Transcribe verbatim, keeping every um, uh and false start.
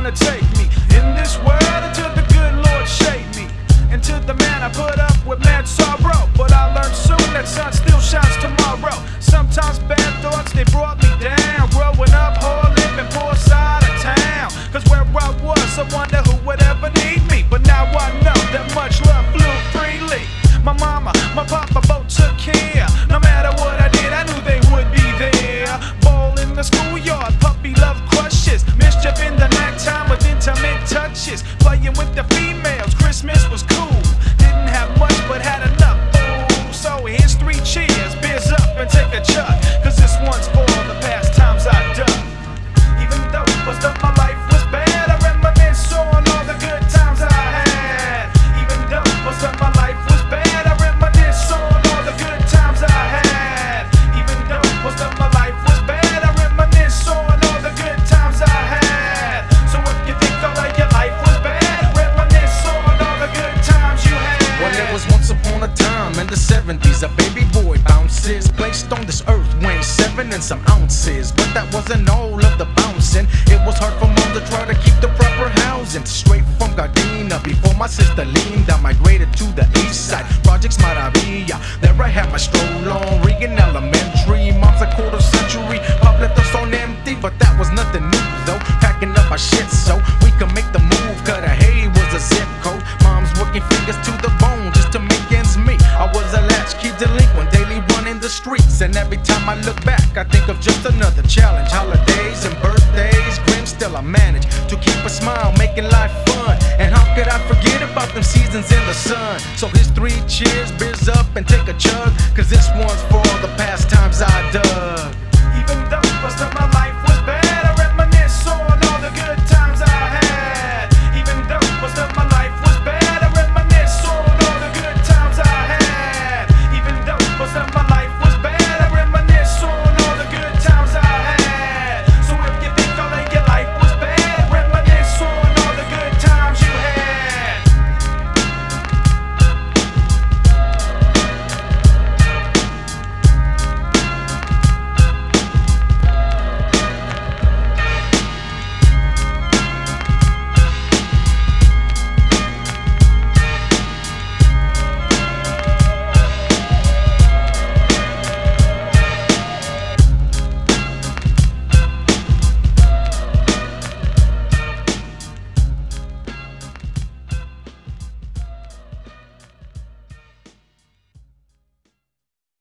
gonna take me in this world until the good Lord shade me into the man I put up with mad sorrow. But I learned soon that sun still shines tomorrow. Sometimes bad thoughts, they brought me down. Growing up, hard living, poor side of town. Cause where I was, I wonder who would ever need me. But now I know that much love flew freely. My mama, my papa both took care. No matter what I did, I knew they would be there. Ball in the schoolyard, puppy love crushes. Mischief in the nighttime with intimate touches. Playing with the females, Christmas was cool. Didn't have much but had enough. Ooh, so here's three cheers, beers up and take a chug. Cause this one's for the past times I've done. Even though most of my life was bad, I reminisce on all the good times I had. Even though most of my life was bad, I reminisce on all the good times I had. Even though most of my life was bad, I reminisce on all the good times I had. So if you think all of your life was bad, reminisce on all the good times you had. Well, there was once upon a time in the seventies, a baby boy bounces, placed on this earth weighing seven and some ounces. But that wasn't all of the bouncing. It was hard for mom to try to keep the proper housing. Straight from Gardena, before my sister Linda migrated to the east side. Projects Maravilla, there I had my stroll on Regan Elementary. Mom's a quarter century, pop left us on empty, but that was nothing new though. Packing up our shit so we could make the move, cause the hay was a zip code. Mom's working fingers to the bone just to make ends meet. I was a latchkey delinquent, daily running the streets, and every time I look back, I think of just another challenge. Holidays and birthdays, grim, still I manage to keep a smile, making life fun. And how could I forget about them seasons in the sun? So here's three cheers, beers up and take a chug, cause this one's for all the past times I dug.